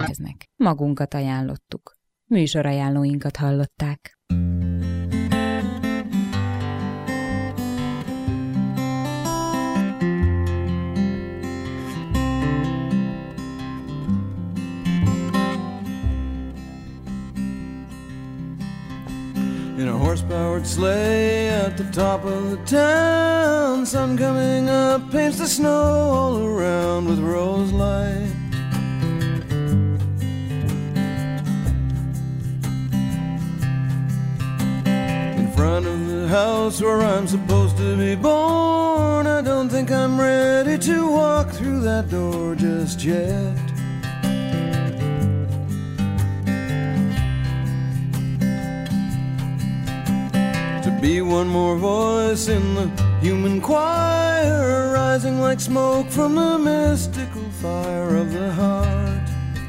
Magunkat ajánlottuk. Műsorajánlóinkat hallották. In a horse-powered sleigh at the top of the town, sun coming up paints the snow all around with rose light. In front of the house where I'm supposed to be born, I don't think I'm ready to walk through that door just yet. Be one more voice in the human choir, rising like smoke from the mystical fire of the heart.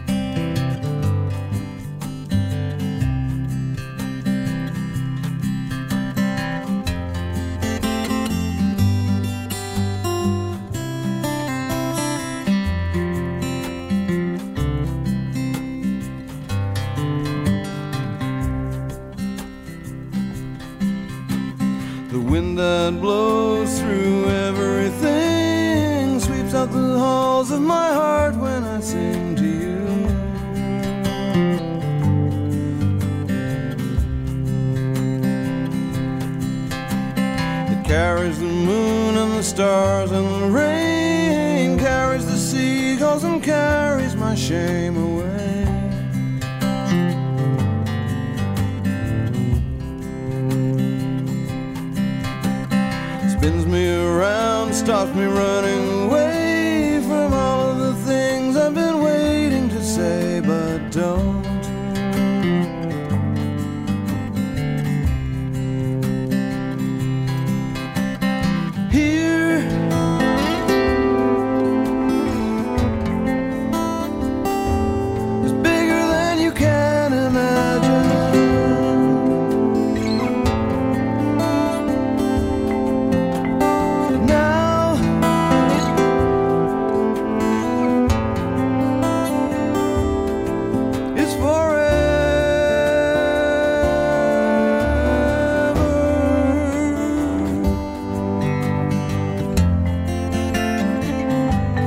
That blows through everything, sweeps out the halls of my heart when I sing to you. It carries the moon and the stars and the rain, carries the seagulls and carries my shame away. Spins me around, stops me running